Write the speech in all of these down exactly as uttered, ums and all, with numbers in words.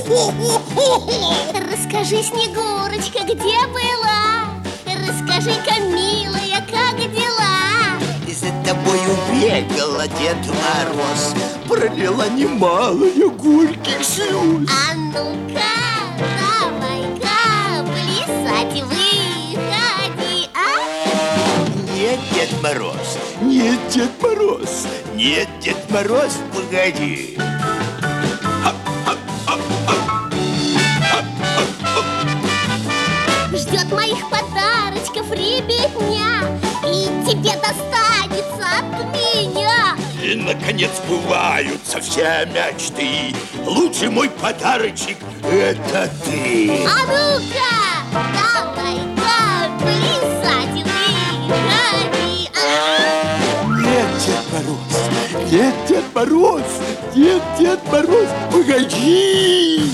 Расскажи, Снегурочка, где была? Расскажи-ка, милая, как дела? За тобою бегала Дед Мороз, пролила немалые горьких слез. А ну-ка, давай-ка плясать выходи, а? Нет, Дед Мороз, нет, Дед Мороз, нет, Дед Мороз, погоди. Ждет моих подарочков ребятня, и тебе достанется от меня. И, наконец, сбываются все мечты. Лучший мой подарочек – это ты. А ну-ка, давай-ка плясать выходи, а? Нет, Дед Мороз, нет, Дед Мороз, нет, Дед Мороз, погоди.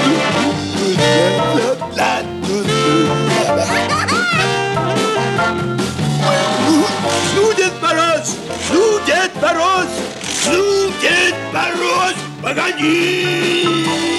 Ну, Дед Мороз, ну, Дед Мороз, ну, Дед Мороз, погоди!